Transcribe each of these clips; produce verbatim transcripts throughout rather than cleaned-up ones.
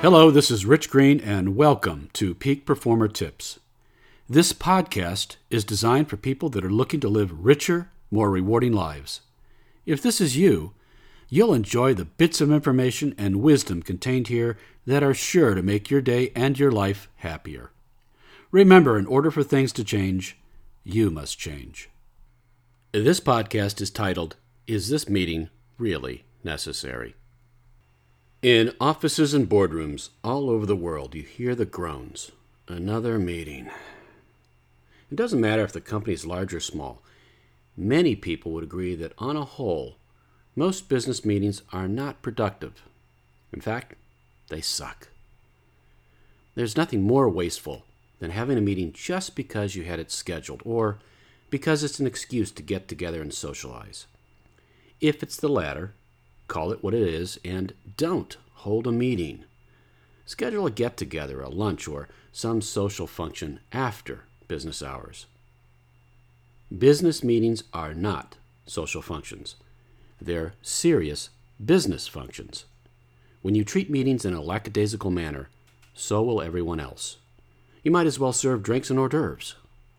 Hello, this is Rich Green, and welcome to Peak Performer Tips. This podcast is designed for people that are looking to live richer, more rewarding lives. If this is you, you'll enjoy the bits of information and wisdom contained here that are sure to make your day and your life happier. Remember, in order for things to change, you must change. This podcast is titled, Is This Meeting Really Necessary? In offices and boardrooms all over the world, you hear the groans. Another meeting. It doesn't matter if the company is large or small. Many people would agree that on a whole, most business meetings are not productive. In fact, they suck. There's nothing more wasteful than having a meeting just because you had it scheduled or because it's an excuse to get together and socialize. If it's the latter, call it what it is, and don't hold a meeting. Schedule a get-together, a lunch, or some social function after business hours. Business meetings are not social functions. They're serious business functions. When you treat meetings in a lackadaisical manner, so will everyone else. You might as well serve drinks and hors d'oeuvres.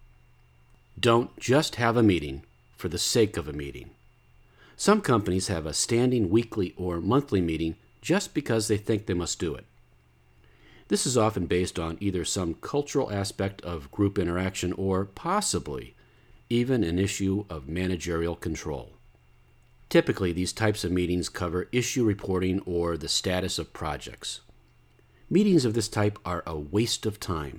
Don't just have a meeting for the sake of a meeting. Some companies have a standing weekly or monthly meeting just because they think they must do it. This is often based on either some cultural aspect of group interaction or possibly even an issue of managerial control. Typically, these types of meetings cover issue reporting or the status of projects. Meetings of this type are a waste of time.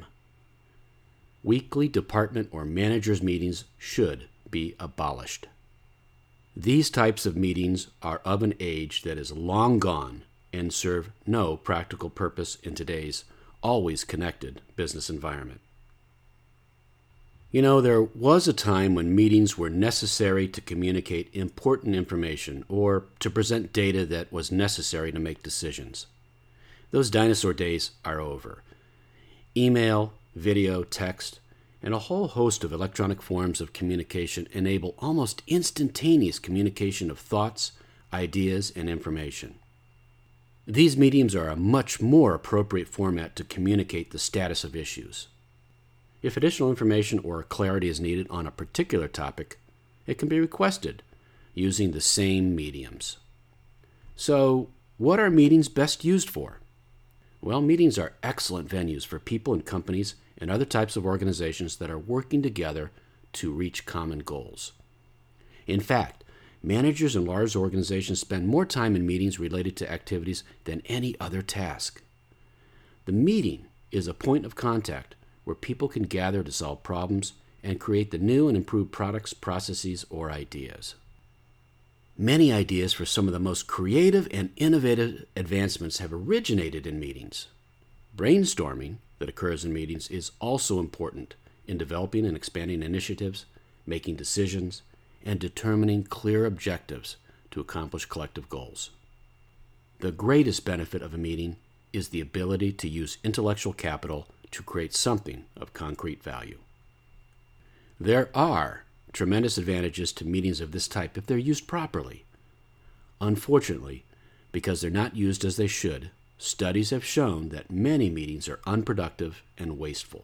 Weekly department or managers' meetings should be abolished. These types of meetings are of an age that is long gone and serve no practical purpose in today's always connected business environment. You know, there was a time when meetings were necessary to communicate important information or to present data that was necessary to make decisions. Those dinosaur days are over. Email, video, text, and a whole host of electronic forms of communication enable almost instantaneous communication of thoughts, ideas, and information. These mediums are a much more appropriate format to communicate the status of issues. If additional information or clarity is needed on a particular topic, it can be requested using the same mediums. So, what are meetings best used for? Well, meetings are excellent venues for people and companies and other types of organizations that are working together to reach common goals. In fact, managers in large organizations spend more time in meetings related to activities than any other task. The meeting is a point of contact where people can gather to solve problems and create the new and improved products, processes, or ideas. Many ideas for some of the most creative and innovative advancements have originated in meetings. Brainstorming that occurs in meetings is also important in developing and expanding initiatives, making decisions, and determining clear objectives to accomplish collective goals. The greatest benefit of a meeting is the ability to use intellectual capital to create something of concrete value. There are tremendous advantages to meetings of this type if they're used properly. Unfortunately, because they're not used as they should, studies have shown that many meetings are unproductive and wasteful.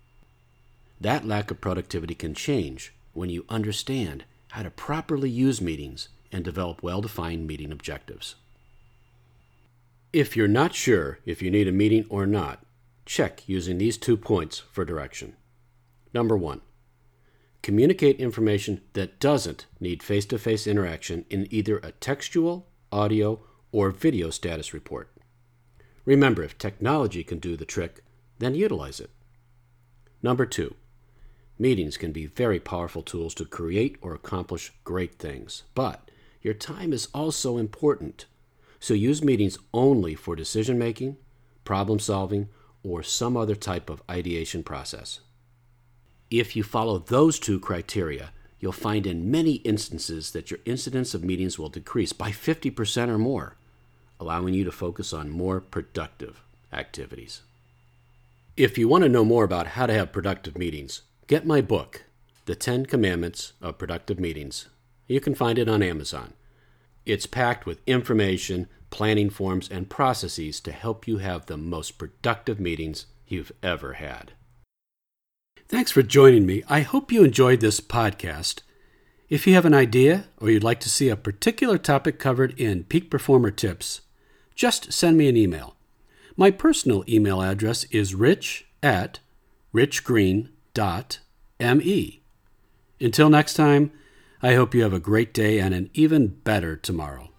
That lack of productivity can change when you understand how to properly use meetings and develop well-defined meeting objectives. If you're not sure if you need a meeting or not, check using these two points for direction. Number one, communicate information that doesn't need face-to-face interaction in either a textual, audio, or video status report. Remember, if technology can do the trick, then utilize it. Number two, meetings can be very powerful tools to create or accomplish great things, but your time is also important. So use meetings only for decision-making, problem-solving, or some other type of ideation process. If you follow those two criteria, you'll find in many instances that your incidence of meetings will decrease by fifty percent or more, allowing you to focus on more productive activities. If you want to know more about how to have productive meetings, get my book, The Ten Commandments of Productive Meetings. You can find it on Amazon. It's packed with information, planning forms, and processes to help you have the most productive meetings you've ever had. Thanks for joining me. I hope you enjoyed this podcast. If you have an idea or you'd like to see a particular topic covered in Peak Performer Tips, just send me an email. My personal email address is rich at richgreen dot me. Until next time, I hope you have a great day and an even better tomorrow.